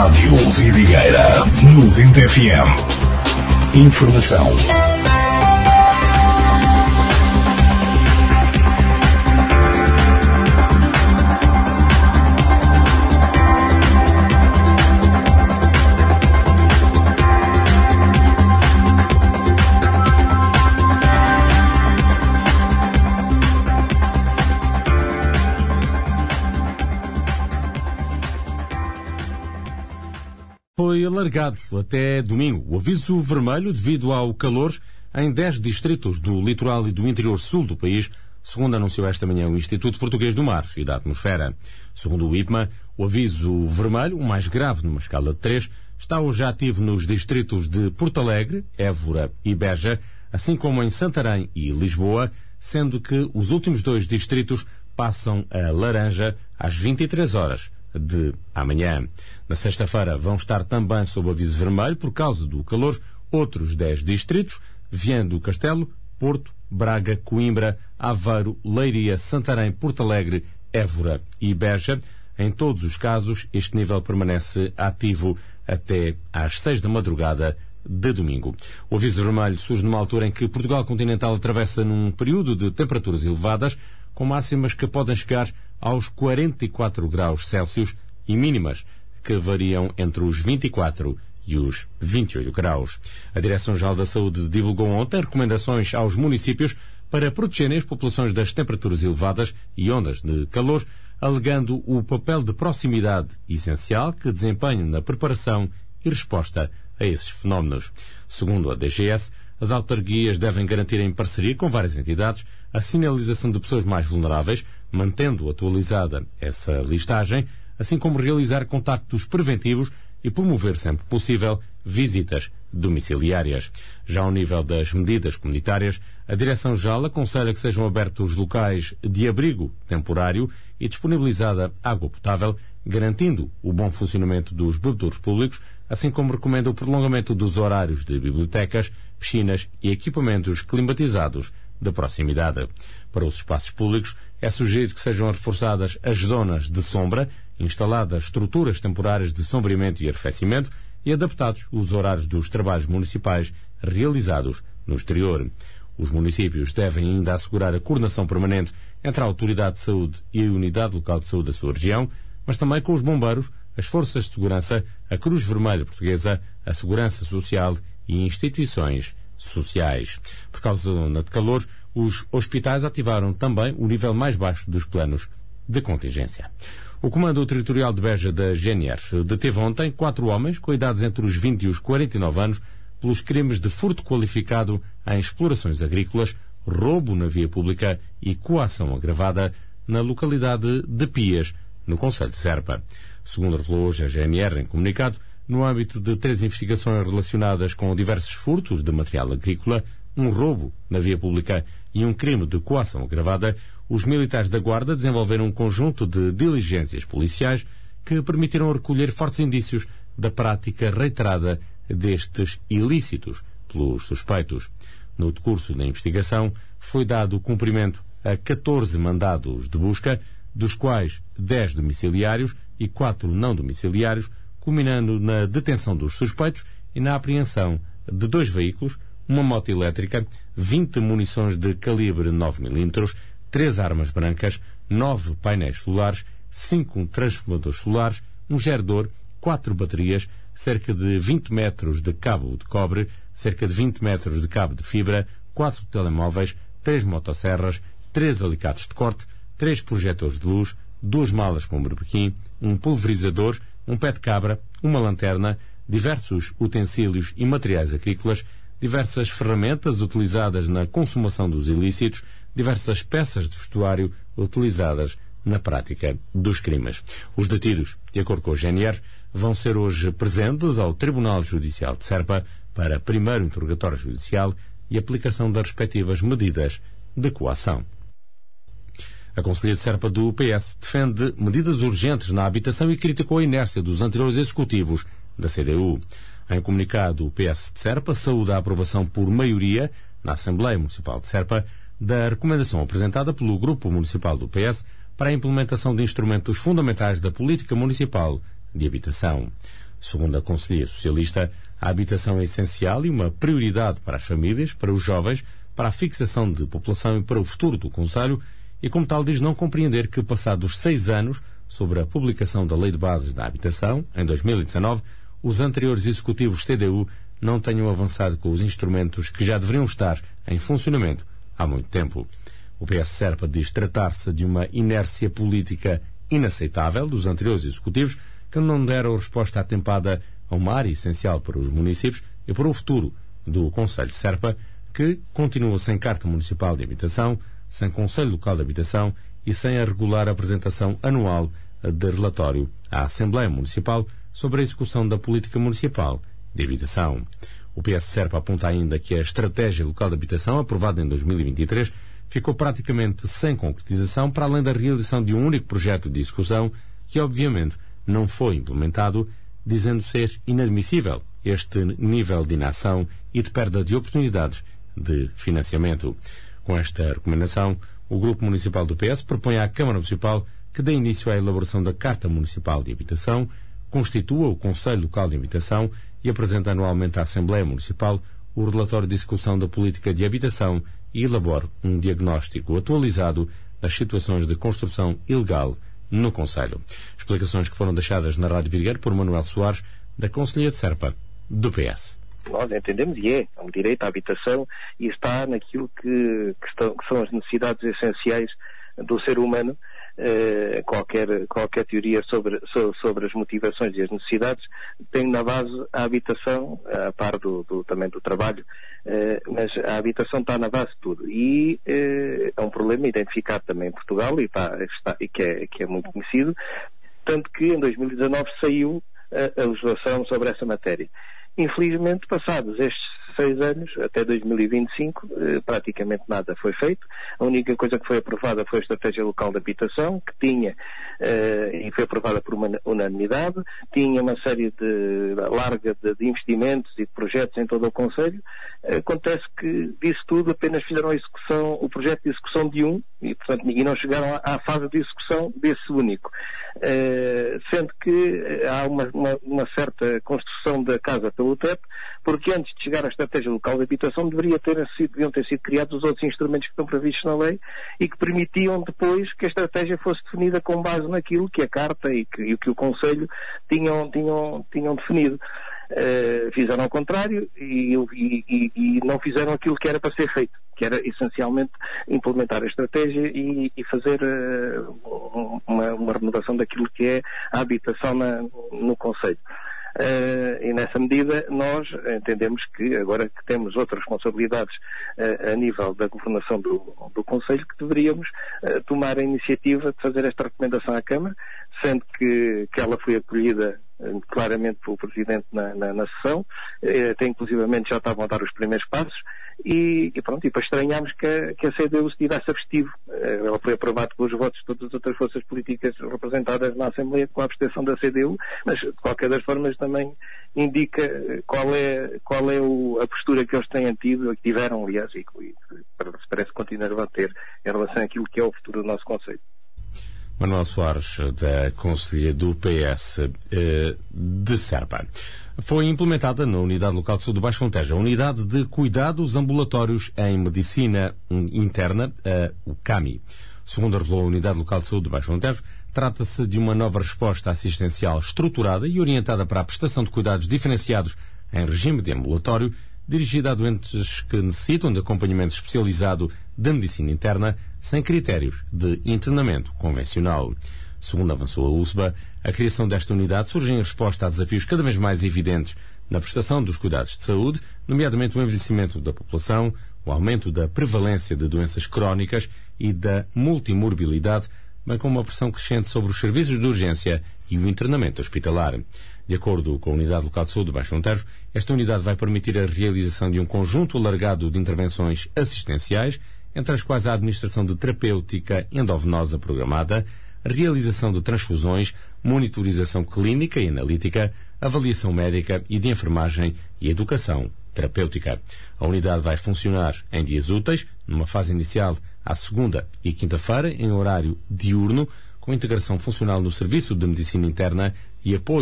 Rádio Vidigueira 90 FM. Informação. Foi alargado até domingo o aviso vermelho devido ao calor em 10 distritos do litoral e do interior sul do país, segundo anunciou esta manhã o Instituto Português do Mar e da Atmosfera. Segundo o IPMA, o aviso vermelho, o mais grave numa escala de 3, está hoje ativo nos distritos de Porto Alegre, Évora e Beja, assim como em Santarém e Lisboa, sendo que os últimos 2 distritos passam a laranja às 23 horas de amanhã. Na sexta-feira vão estar também sob aviso vermelho por causa do calor outros 10 distritos: Viana do Castelo, Porto, Braga, Coimbra, Aveiro, Leiria, Santarém, Porto Alegre, Évora e Beja. Em todos os casos, este nível permanece ativo até às 6 da madrugada de domingo. O aviso vermelho surge numa altura em que Portugal continental atravessa num período de temperaturas elevadas, com máximas que podem chegar aos 44 graus Celsius e mínimas que variam entre os 24 e os 28 graus. A Direção-Geral da Saúde divulgou ontem recomendações aos municípios para protegerem as populações das temperaturas elevadas e ondas de calor, alegando o papel de proximidade essencial que desempenham na preparação e resposta a esses fenómenos. Segundo a DGS, as autarquias devem garantir em parceria com várias entidades a sinalização de pessoas mais vulneráveis, mantendo atualizada essa listagem, assim como realizar contactos preventivos e promover sempre possível visitas domiciliárias. Já ao nível das medidas comunitárias, a Direção-Geral aconselha que sejam abertos locais de abrigo temporário e disponibilizada água potável, garantindo o bom funcionamento dos bebedouros públicos, assim como recomenda o prolongamento dos horários de bibliotecas, piscinas e equipamentos climatizados de proximidade. Para os espaços públicos, é sugerido que sejam reforçadas as zonas de sombra, instaladas estruturas temporárias de sombreamento e arrefecimento e adaptados os horários dos trabalhos municipais realizados no exterior. Os municípios devem ainda assegurar a coordenação permanente entre a Autoridade de Saúde e a Unidade Local de Saúde da sua região, mas também com os bombeiros, as forças de segurança, a Cruz Vermelha Portuguesa, a Segurança Social e instituições sociais. Por causa da onda de calor, os hospitais ativaram também o nível mais baixo dos planos de contingência. O Comando Territorial de Beja da GNR deteve ontem 4 homens com idades entre os 20 e os 49 anos pelos crimes de furto qualificado em explorações agrícolas, roubo na via pública e coação agravada na localidade de Pias, no concelho de Serpa. Segundo revelou hoje a GNR em comunicado, no âmbito de 3 investigações relacionadas com diversos furtos de material agrícola, um roubo na via pública e um crime de coação agravada, os militares da Guarda desenvolveram um conjunto de diligências policiais que permitiram recolher fortes indícios da prática reiterada destes ilícitos pelos suspeitos. No decurso da investigação, foi dado cumprimento a 14 mandados de busca, dos quais 10 domiciliários e 4 não domiciliários, culminando na detenção dos suspeitos e na apreensão de 2 veículos, uma moto elétrica, 20 munições de calibre 9mm, 3 armas brancas, 9 painéis solares, 5 transformadores solares, um gerador, 4 baterias, cerca de 20 metros de cabo de cobre, cerca de 20 metros de cabo de fibra, 4 telemóveis, 3 motosserras, 3 alicates de corte, 3 projetores de luz, 2 malas com berbequim, um pulverizador, um pé de cabra, uma lanterna, diversos utensílios e materiais agrícolas, diversas ferramentas utilizadas na consumação dos ilícitos, diversas peças de vestuário utilizadas na prática dos crimes. Os detidos, de acordo com o GNR, vão ser hoje presentes ao Tribunal Judicial de Serpa para primeiro interrogatório judicial e aplicação das respectivas medidas de coação. A Conselheira de Serpa do PS defende medidas urgentes na habitação e criticou a inércia dos anteriores executivos da CDU. Em comunicado, o PS de Serpa saúda a aprovação por maioria na Assembleia Municipal de Serpa da recomendação apresentada pelo Grupo Municipal do PS para a implementação de instrumentos fundamentais da política municipal de habitação. Segundo a conselheira socialista, a habitação é essencial e uma prioridade para as famílias, para os jovens, para a fixação de população e para o futuro do concelho, e como tal diz não compreender que, passados 6 anos sobre a publicação da Lei de Bases da Habitação, em 2019, os anteriores executivos CDU não tenham avançado com os instrumentos que já deveriam estar em funcionamento há muito tempo. O PS-SERPA diz tratar-se de uma inércia política inaceitável dos anteriores executivos que não deram resposta atempada a uma área essencial para os municípios e para o futuro do Conselho de Serpa, que continua sem Carta Municipal de Habitação, sem Conselho Local de Habitação e sem a regular apresentação anual de relatório à Assembleia Municipal sobre a execução da política municipal de habitação. O PS-SERPA aponta ainda que a Estratégia Local de Habitação, aprovada em 2023, ficou praticamente sem concretização, para além da realização de um único projeto de execução que, obviamente, não foi implementado, dizendo ser inadmissível este nível de inação e de perda de oportunidades de financiamento. Com esta recomendação, o Grupo Municipal do PS propõe à Câmara Municipal que dê início à elaboração da Carta Municipal de Habitação, constitua o Conselho Local de Habitação e apresenta anualmente à Assembleia Municipal o relatório de execução da política de habitação e elabore um diagnóstico atualizado das situações de construção ilegal no Concelho. Explicações que foram deixadas na Rádio Vidigueiro por Manuel Soares, da Conselhia de Serpa, do PS. Nós entendemos, e é um direito à habitação, e está naquilo que são as necessidades essenciais do ser humano. Qualquer teoria sobre as motivações e as necessidades tem na base a habitação, a par também do trabalho, mas a habitação está na base de tudo, e é um problema identificado também em Portugal e que é muito conhecido, tanto que em 2019 saiu a legislação sobre essa matéria. Infelizmente, passados estes 6 anos, até 2025, praticamente nada foi feito. A única coisa que foi aprovada foi a Estratégia Local de Habitação, que tinha, e foi aprovada por uma unanimidade, tinha uma série larga de investimentos e de projetos em todo o Concelho. Acontece que disso tudo apenas fizeram o projeto de execução de um, e não chegaram à fase de execução desse único. Sendo que há uma certa construção da casa pelo teto, porque antes de chegar à Estratégia Local de Habitação deviam ter sido criados os outros instrumentos que estão previstos na lei e que permitiam depois que a estratégia fosse definida com base naquilo que a Carta e que o Conselho tinham definido. Fizeram ao contrário e não fizeram aquilo que era para ser feito, que era essencialmente implementar a estratégia e fazer uma renovação daquilo que é a habitação no Concelho. E nessa medida nós entendemos que agora que temos outras responsabilidades a nível da governação do Concelho, que deveríamos tomar a iniciativa de fazer esta recomendação à Câmara, sendo que ela foi acolhida claramente pelo Presidente na sessão, até inclusivamente já estavam a dar os primeiros passos, e pronto, e depois estranhámos que a CDU se tivesse abstido. Ela foi aprovada pelos votos de todas as outras forças políticas representadas na Assembleia, com a abstenção da CDU, mas de qualquer das formas também indica qual é a postura que eles têm tido, que tiveram, aliás, e parece continuar a ter em relação àquilo que é o futuro do nosso Concelho. Manuel Soares, da Conselhia do PS de Serpa. Foi implementada na Unidade Local de Saúde do Baixo Fontejo a Unidade de Cuidados Ambulatórios em Medicina Interna, a UCAMI. Segundo revelou a Unidade Local de Saúde do Baixo Fontejo, trata-se de uma nova resposta assistencial estruturada e orientada para a prestação de cuidados diferenciados em regime de ambulatório, dirigida a doentes que necessitam de acompanhamento especializado da medicina interna, sem critérios de internamento convencional. Segundo avançou a USBA, a criação desta unidade surge em resposta a desafios cada vez mais evidentes na prestação dos cuidados de saúde, nomeadamente o envelhecimento da população, o aumento da prevalência de doenças crónicas e da multimorbilidade, bem como uma pressão crescente sobre os serviços de urgência e o internamento hospitalar. De acordo com a Unidade Local de Saúde do Baixo Fontejo, esta unidade vai permitir a realização de um conjunto alargado de intervenções assistenciais, entre as quais a administração de terapêutica endovenosa programada, a realização de transfusões, monitorização clínica e analítica, avaliação médica e de enfermagem e educação terapêutica. A unidade vai funcionar em dias úteis, numa fase inicial à segunda e quinta-feira, em horário diurno, com integração funcional no Serviço de Medicina Interna e apoio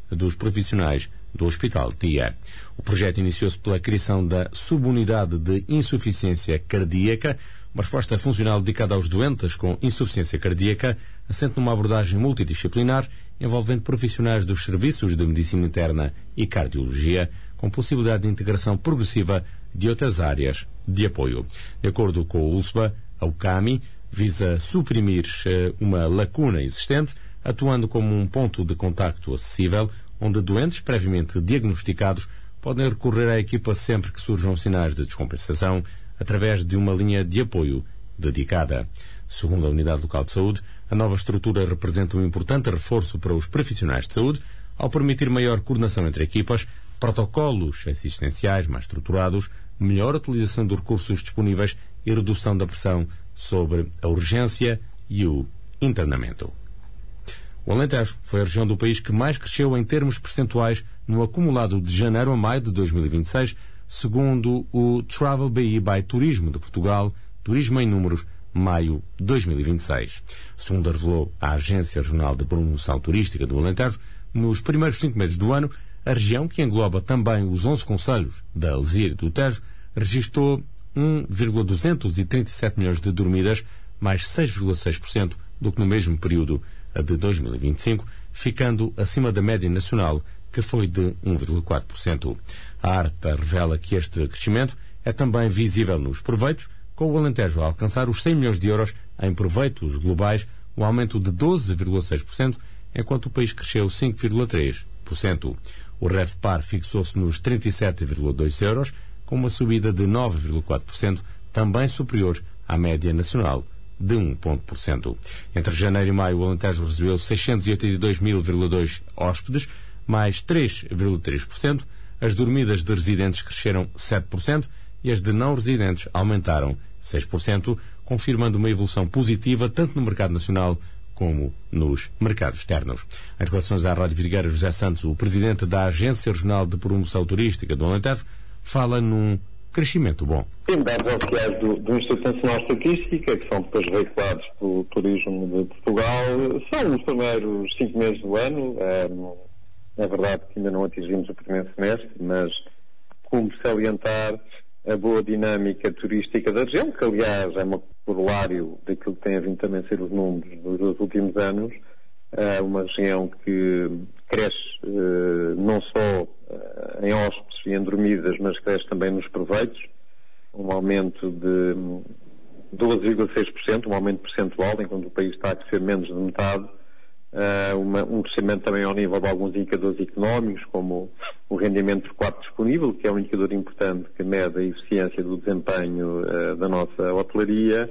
dos profissionais do Hospital Dia. O projeto iniciou-se pela criação da subunidade de insuficiência cardíaca, uma resposta funcional dedicada aos doentes com insuficiência cardíaca, assente numa abordagem multidisciplinar envolvendo profissionais dos serviços de medicina interna e cardiologia, com possibilidade de integração progressiva de outras áreas de apoio. De acordo com o ULSBA, a UCAMI visa suprimir uma lacuna existente, atuando como um ponto de contacto acessível, onde doentes previamente diagnosticados podem recorrer à equipa sempre que surjam sinais de descompensação, através de uma linha de apoio dedicada. Segundo a Unidade Local de Saúde, a nova estrutura representa um importante reforço para os profissionais de saúde, ao permitir maior coordenação entre equipas, protocolos assistenciais mais estruturados, melhor utilização dos recursos disponíveis e redução da pressão sobre a urgência e o internamento. O Alentejo foi a região do país que mais cresceu em termos percentuais no acumulado de janeiro a maio de 2026, segundo o Travel BI by Turismo de Portugal, Turismo em Números, maio 2026. Segundo revelou a Agência Regional de Promoção Turística do Alentejo, nos primeiros 5 meses do ano, a região, que engloba também os 11 concelhos da Alzira e do Tejo, registrou 1,237 milhões de dormidas, mais 6,6% do que no mesmo período de 2025, ficando acima da média nacional, que foi de 1,4%. A ARTA revela que este crescimento é também visível nos proveitos, com o Alentejo a alcançar os 100 milhões de euros em proveitos globais, um aumento de 12,6%, enquanto o país cresceu 5,3%. O RevPAR fixou-se nos 37,2 euros, com uma subida de 9,4%, também superior à média nacional de 1%. Entre janeiro e maio, o Alentejo recebeu 682.002 hóspedes, mais 3,3%. As dormidas de residentes cresceram 7% e as de não residentes aumentaram 6%, confirmando uma evolução positiva tanto no mercado nacional como nos mercados externos. Em declarações à Rádio Vidigueira, José Santos, o presidente da Agência Regional de Promoção Turística do Alentejo, fala num crescimento bom. Tem dados oficiais do Instituto Nacional de Estatística, que são depois veiculados pelo Turismo de Portugal. São os primeiros 5 meses do ano. É verdade que ainda não atingimos o primeiro semestre, mas como salientar a boa dinâmica turística da região, que aliás é um corolário daquilo que tem vindo também a ser os números dos últimos anos. Uma região que cresce não só em hóspedes e em dormidas, mas cresce também nos proveitos, um aumento de 12,6%, um aumento percentual, enquanto o país está a crescer menos de metade. Um crescimento também ao nível de alguns indicadores económicos, como o rendimento por quarto disponível, que é um indicador importante que mede a eficiência do desempenho da nossa hotelaria.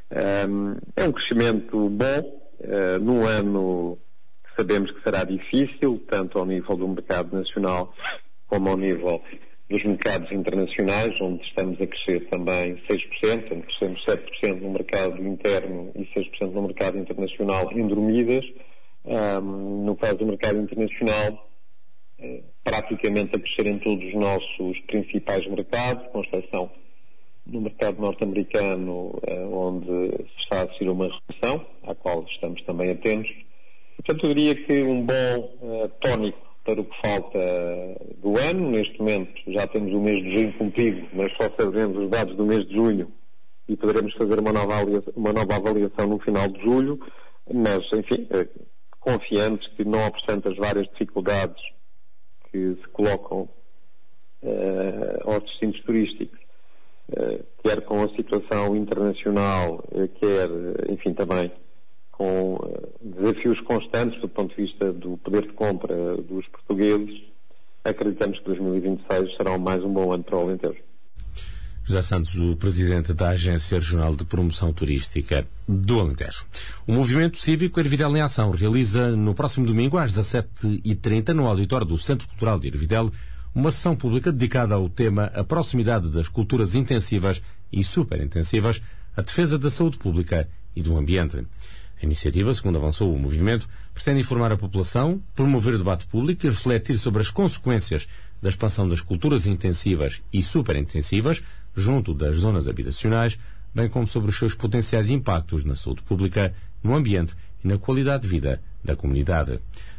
É um crescimento bom, num ano que sabemos que será difícil, tanto ao nível do mercado nacional como ao nível dos mercados internacionais, onde estamos a crescer também 6%, onde crescemos 7% no mercado interno e 6% no mercado internacional em dormidas. No caso do mercado internacional, praticamente a crescer em todos os nossos principais mercados, com exceção no mercado norte-americano, onde se está a assistir uma recessão, à qual estamos também atentos. Portanto, eu diria que um bom tónico para o que falta do ano. Neste momento já temos o mês de junho cumprido, mas só saberemos os dados do mês de junho e poderemos fazer uma nova avaliação no final de julho, mas, enfim, confiantes que, não obstante as várias dificuldades que se colocam aos destinos turísticos, quer com a situação internacional, quer, enfim, também com desafios constantes do ponto de vista do poder de compra dos portugueses, acreditamos que 2026 será mais um bom ano para o Alentejo. José Santos, o presidente da Agência Regional de Promoção Turística do Alentejo. O Movimento Cívico Ervidel em Ação realiza no próximo domingo às 17h30 no auditório do Centro Cultural de Ervidel uma sessão pública dedicada ao tema A Proximidade das Culturas Intensivas e Superintensivas, a defesa da saúde pública e do ambiente. A iniciativa, segundo avançou o movimento, pretende informar a população, promover o debate público e refletir sobre as consequências da expansão das culturas intensivas e superintensivas junto das zonas habitacionais, bem como sobre os seus potenciais impactos na saúde pública, no ambiente e na qualidade de vida da comunidade.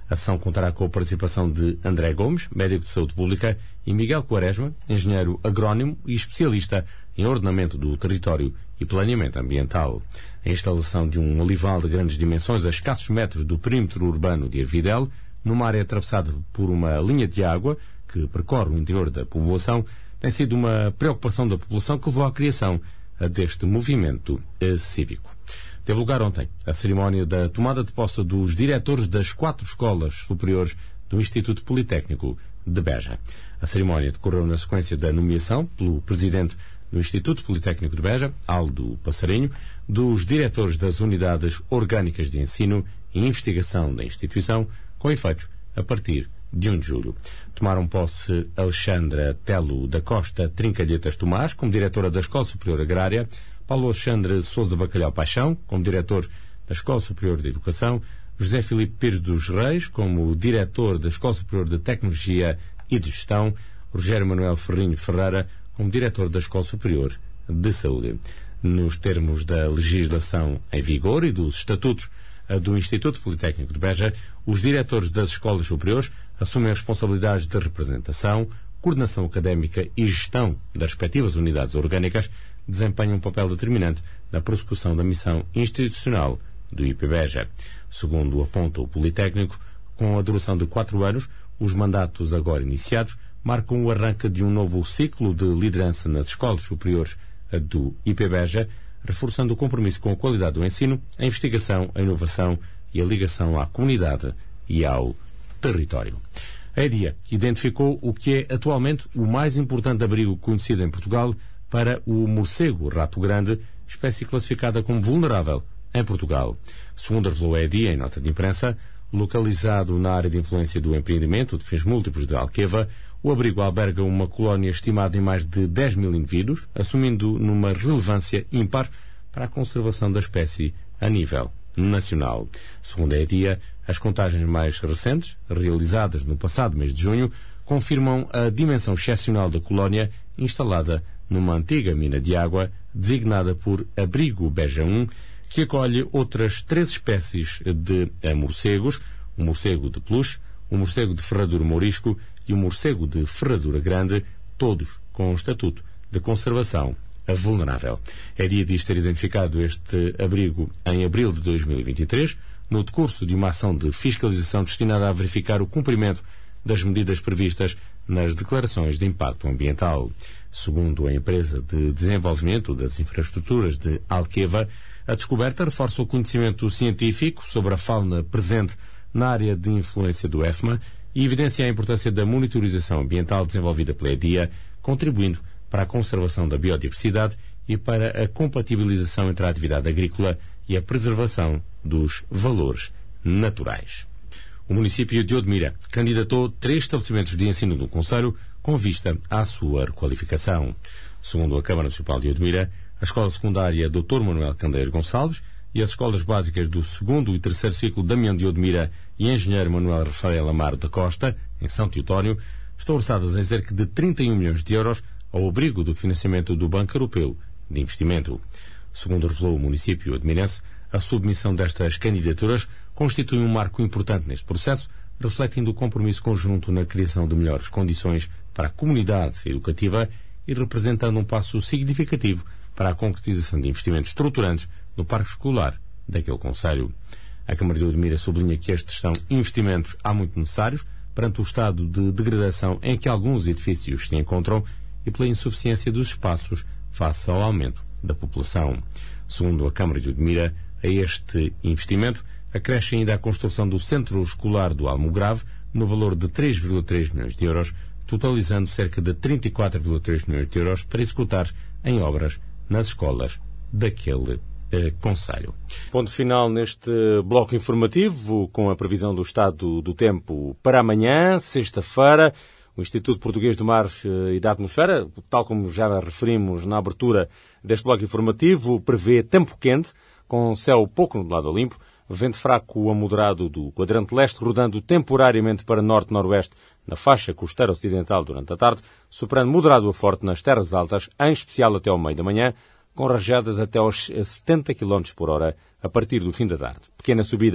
A sessão contará com a participação de André Gomes, médico de saúde pública, e Miguel Quaresma, engenheiro agrónomo e especialista em ordenamento do território e planeamento ambiental. A instalação de um olival de grandes dimensões a escassos metros do perímetro urbano de Ervidel, numa área atravessada por uma linha de água que percorre o interior da povoação, tem sido uma preocupação da população que levou à criação deste movimento cívico. Teve lugar ontem a cerimónia da tomada de posse dos diretores das 4 escolas superiores do Instituto Politécnico de Beja. A cerimónia decorreu na sequência da nomeação pelo presidente do Instituto Politécnico de Beja, Aldo Passarinho, dos diretores das unidades orgânicas de ensino e investigação da instituição, com efeitos a partir de 1 de julho. Tomaram posse Alexandra Telo da Costa Trincalhetas Tomás, como diretora da Escola Superior Agrária, Paulo Alexandre Sousa Bacalhau Paixão, como diretor da Escola Superior de Educação, José Filipe Pires dos Reis, como diretor da Escola Superior de Tecnologia e de Gestão, Rogério Manuel Ferrinho Ferreira, como diretor da Escola Superior de Saúde. Nos termos da legislação em vigor e dos estatutos do Instituto Politécnico de Beja, os diretores das escolas superiores assumem as responsabilidades de representação, coordenação académica e gestão das respectivas unidades orgânicas, desempenham um papel determinante na prossecução da missão institucional do IPBeja. Segundo aponta o Politécnico, com a duração de 4 anos, os mandatos agora iniciados marcam o arranque de um novo ciclo de liderança nas escolas superiores do IPBeja, reforçando o compromisso com a qualidade do ensino, a investigação, a inovação e a ligação à comunidade e ao território. A EDIA identificou o que é atualmente o mais importante abrigo conhecido em Portugal para o morcego rato grande, espécie classificada como vulnerável em Portugal. Segundo revelou a EDIA em nota de imprensa, localizado na área de influência do empreendimento de fins múltiplos de Alqueva, o abrigo alberga uma colónia estimada em mais de 10 mil indivíduos, assumindo numa relevância ímpar para a conservação da espécie a nível nacional. Segundo a EDIA, as contagens mais recentes, realizadas no passado mês de junho, confirmam a dimensão excepcional da colónia instalada numa antiga mina de água, designada por Abrigo Beja 1, que acolhe outras 3 espécies de morcegos, um morcego de peluche, um morcego de ferradura mourisco e um morcego de ferradura grande, todos com um estatuto de conservação vulnerável. É dia de ter identificado este abrigo em abril de 2023, no decurso de uma ação de fiscalização destinada a verificar o cumprimento das medidas previstas nas declarações de impacto ambiental. Segundo a empresa de desenvolvimento das infraestruturas de Alqueva, a descoberta reforça o conhecimento científico sobre a fauna presente na área de influência do EFMA e evidencia a importância da monitorização ambiental desenvolvida pela EDIA, contribuindo para a conservação da biodiversidade e para a compatibilização entre a atividade agrícola e a preservação dos valores naturais. O município de Odmira candidatou 3 estabelecimentos de ensino do concelho com vista à sua requalificação. Segundo a Câmara Municipal de Odmira, a Escola Secundária Dr. Manuel Candeias Gonçalves e as escolas básicas do 2º e 3º ciclo Damião de Odmira e Engenheiro Manuel Rafael Amaro da Costa, em São Teotónio, estão orçadas em cerca de 31 milhões de euros ao abrigo do financiamento do Banco Europeu de Investimento. Segundo revelou o município odmirense, a submissão destas candidaturas constitui um marco importante neste processo, refletindo o compromisso conjunto na criação de melhores condições para a comunidade educativa e representando um passo significativo para a concretização de investimentos estruturantes no parque escolar daquele concelho. A Câmara de Odmira sublinha que estes são investimentos há muito necessários perante o estado de degradação em que alguns edifícios se encontram e pela insuficiência dos espaços face ao aumento da população. Segundo a Câmara de Odmira, a este investimento acresce ainda a construção do Centro Escolar do Almograve no valor de 3,3 milhões de euros, totalizando cerca de 34,3 milhões de euros para executar em obras nas escolas daquele concelho. Ponto final neste bloco informativo com a previsão do estado do tempo para amanhã, sexta-feira. O Instituto Português do Mar e da Atmosfera, tal como já referimos na abertura deste bloco informativo, prevê tempo quente, com céu pouco nublado a limpo, vento fraco a moderado do quadrante leste, rodando temporariamente para norte-noroeste na faixa costeira ocidental durante a tarde, soprando moderado a forte nas terras altas, em especial até ao meio da manhã, com rajadas até aos 70 km por hora a partir do fim da tarde. Pequena subida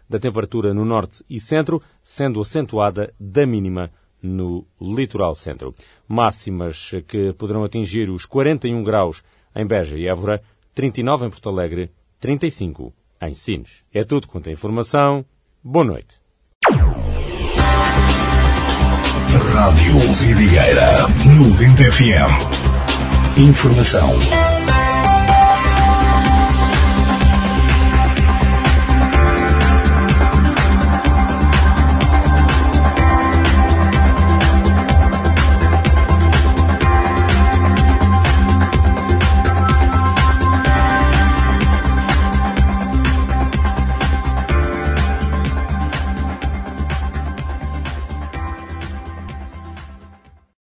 da temperatura no norte e centro, sendo acentuada da mínima no litoral centro. Máximas que poderão atingir os 41 graus em Beja e Évora, 39 em Porto Alegre, 35 em Sines. É tudo quanto a informação. Boa noite. Rádio Vidigueira 90 FM. Informação